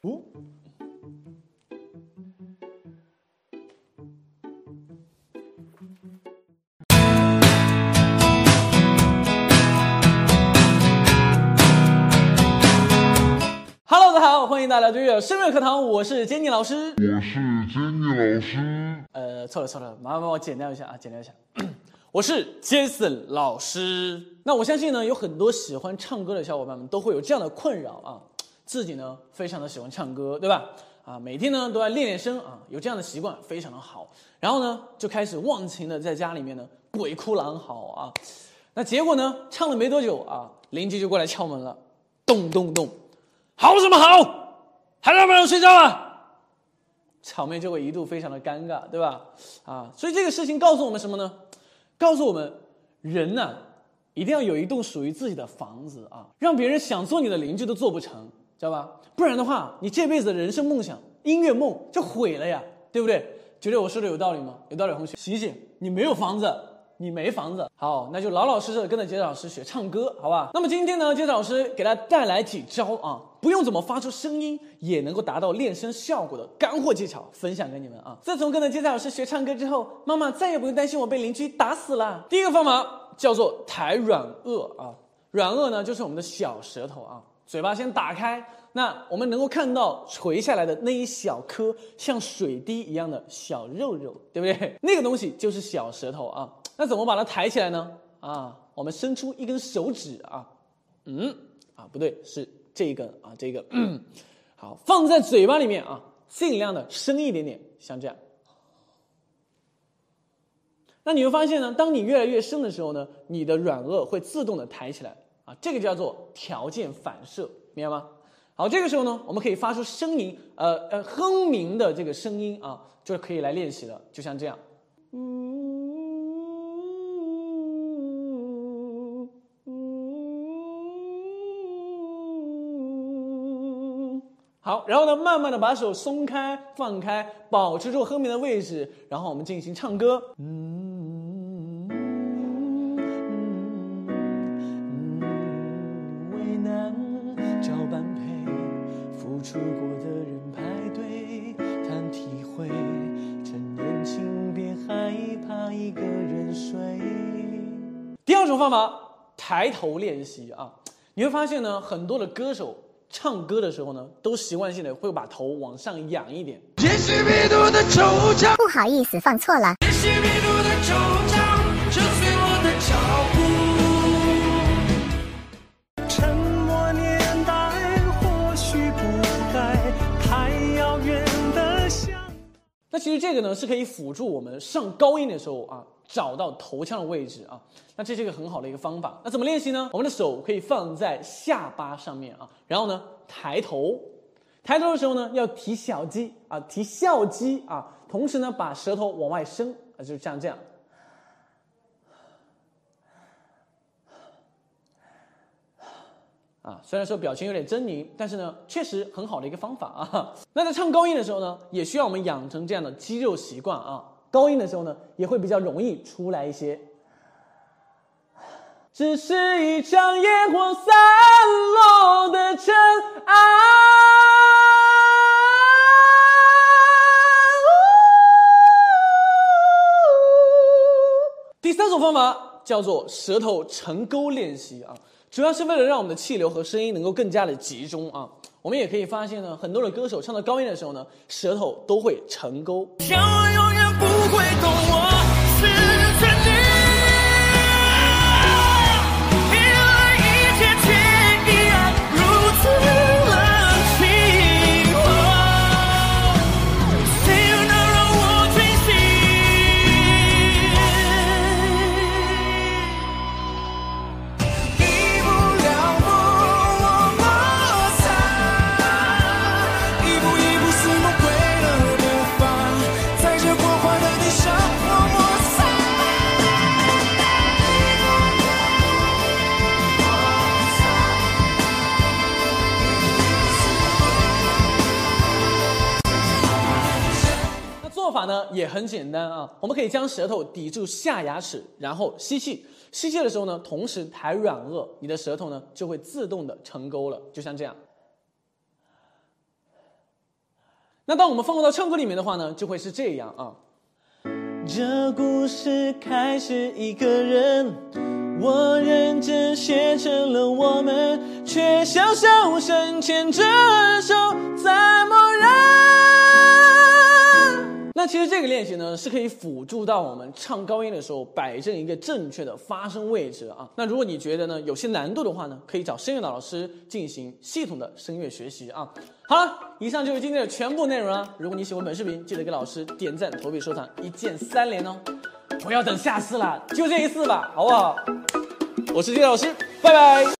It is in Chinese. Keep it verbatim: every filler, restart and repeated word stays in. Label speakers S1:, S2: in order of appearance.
S1: 哦。Hello， 大家好，欢迎大家来到声乐课堂，我是杰尼老师，
S2: 我是杰尼老师。
S1: 呃，错了错了，麻烦帮我剪掉一下啊，剪掉一下。我是 Jason 老师。那我相信呢，有很多喜欢唱歌的小伙伴们都会有这样的困扰啊，自己呢非常的喜欢唱歌，对吧？啊，每天呢都在练练声啊，有这样的习惯非常的好。然后呢，就开始忘情的在家里面呢鬼哭狼嚎啊。那结果呢，唱了没多久啊，邻居就过来敲门了，咚咚咚，嚎什么嚎？还让不让睡觉啊？场面就会一度非常的尴尬，对吧？啊，所以这个事情告诉我们什么呢？告诉我们，人呢、啊，一定要有一栋属于自己的房子啊，让别人想做你的邻居都做不成，知道吧？不然的话，你这辈子的人生梦想、音乐梦就毁了呀，对不对？觉得我说的有道理吗？有道理，同学，醒醒，你没有房子，你没房子。好，那就老老实实的跟着杰老师学唱歌，好吧？那么今天呢，杰老师给大家带来几招啊，不用怎么发出声音也能够达到练声效果的干货技巧，分享给你们啊。自从跟着杰老师学唱歌之后，妈妈再也不用担心我被邻居打死了。第一个方法叫做抬软腭啊，软腭呢就是我们的小舌头啊，嘴巴先打开，那我们能够看到垂下来的那一小颗像水滴一样的小肉肉，对不对？那个东西就是小舌头啊。那怎么把它抬起来呢？啊，我们伸出一根手指啊，嗯，啊不对，是这一根啊，这一根，嗯，好，放在嘴巴里面啊，尽量的深一点点，像这样。那你会发现呢，当你越来越深的时候呢，你的软腭会自动的抬起来啊，这个叫做条件反射，明白吗？好，这个时候呢，我们可以发出声音，呃呃哼鸣的这个声音啊，就可以来练习了，就像这样。好，然后呢，慢慢的把手松开、放开，保持住哼鸣的位置，然后我们进行唱歌。嗯，为难找般配，付出过的人排队谈体会，趁年轻别害怕一个人睡。第二种方法，抬头练习啊，你会发现呢，很多的歌手唱歌的时候呢，都习惯性的会把头往上仰一点。
S3: 不好意思，放错了。
S4: 沉默年代或许不该太遥远的想。
S1: 那其实这个呢是可以辅助我们上高音的时候啊，找到头腔的位置啊。那这是一个很好的一个方法。那怎么练习呢？我们的手可以放在下巴上面啊，然后呢抬头，抬头的时候呢要提小肌啊，提笑肌啊，同时呢把舌头往外伸啊，就像这样。啊，虽然说表情有点狰狞，但是呢，确实很好的一个方法啊。那在唱高音的时候呢，也需要我们养成这样的肌肉习惯啊。高音的时候呢，也会比较容易出来一些。只是一场烟火散落的尘埃。第三种方法叫做舌头沉沟练习啊，主要是为了让我们的气流和声音能够更加的集中啊。我们也可以发现呢，很多的歌手唱到高音的时候呢，舌头都会沉沟。
S4: 想我永远不会懂我是真理。
S1: 做法呢也很简单啊，我们可以将舌头抵住下牙齿，然后吸气。吸气的时候呢，同时抬软腭，你的舌头呢就会自动的成沟了，就像这样。 那当我们放入到唱歌里面的话呢，就会是这样啊。这故事开始一个人，我认真写成了我们，却小小声牵着手在默认。那其实这个练习呢，是可以辅助到我们唱高音的时候摆正一个正确的发声位置啊。那如果你觉得呢有些难度的话呢，可以找声乐老师进行系统的声乐学习啊。好了，以上就是今天的全部内容了。如果你喜欢本视频，记得给老师点赞、投币、收藏，一键三连哦。不要等下次啦，就这一次吧，好不好？我是金老师，拜拜。